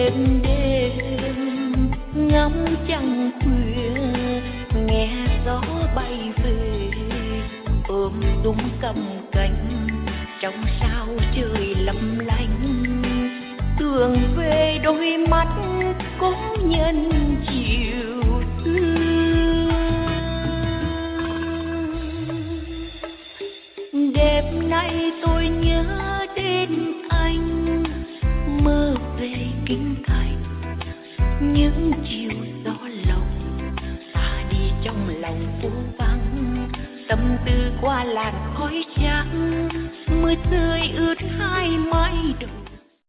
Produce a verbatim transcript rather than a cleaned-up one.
đêm đêm ngắm trăng khuya, nghe gió bay về ôm tung cầm cánh trong sao trời lấp lánh. Tưởng về đôi mắt có nhân chiều thương. Đêm nay tôi nhớ đến anh, mơ về kinh thành những chiều gió lòng xa đi trong lòng phố vắng. Tâm tư qua làn khói trắng, mưa rơi ướt hai mái đầu.